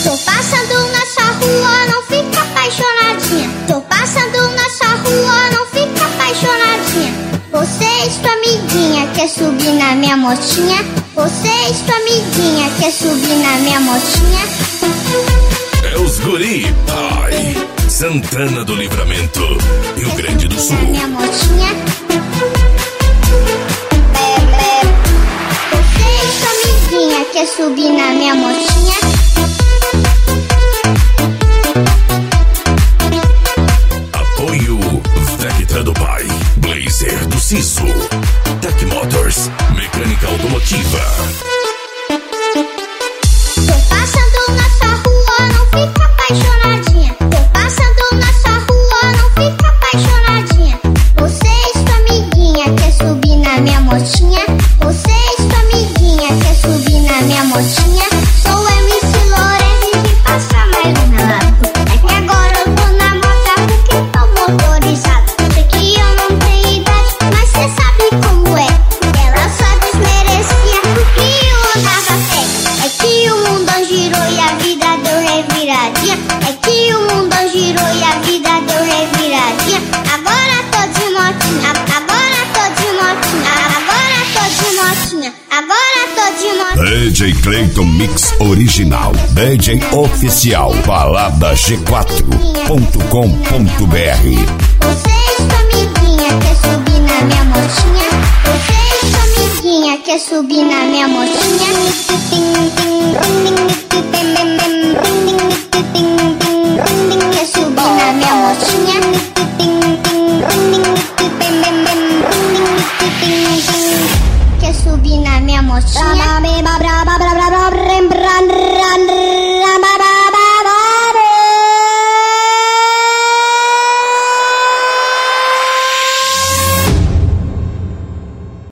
Tô passando nessa rua, não fica apaixonadinha. Tô passando nessa rua, não fica apaixonadinha. Você, sua amiguinha, quer subir na minha motinha? Você, sua amiguinha, quer subir na minha motinha? É os guri, ai, Santana do Livramento, Rio Grande do Sul. Na minha motinha. Você, sua amiguinha, quer subir na minha motinha? Apoio Vectra do Pai, Blazer do Siso, Tech Motors, mecânica automotiva. Tô passando nessa rua, não fica apaixonadinha. Tô passando nessa rua, não fica apaixonadinha. Você, sua amiguinha, quer subir na minha motinha? Você, sua amiguinha, quer subir na minha motinha? Sou MC Lourenço e me passa mais um relato. É que agora eu tô na moto porque tô motorizado. Sei que eu não tenho idade, mas cê sabe como é. Ela só desmerecia porque eu andava a pé. É que o mundo girou e a vida deu reviradinha. É que o mundo girou e a vida deu reviradinha. Agora tô de motinha, agora tô de motinha, agora tô de motinha, agora tô de motinha. DJ Clayton Mix Original, DJ Oficial, balada G4.com.br. Você, sua amiguinha, quer subir na minha motinha? Você, sua amiguinha, quer subir na minha motinha?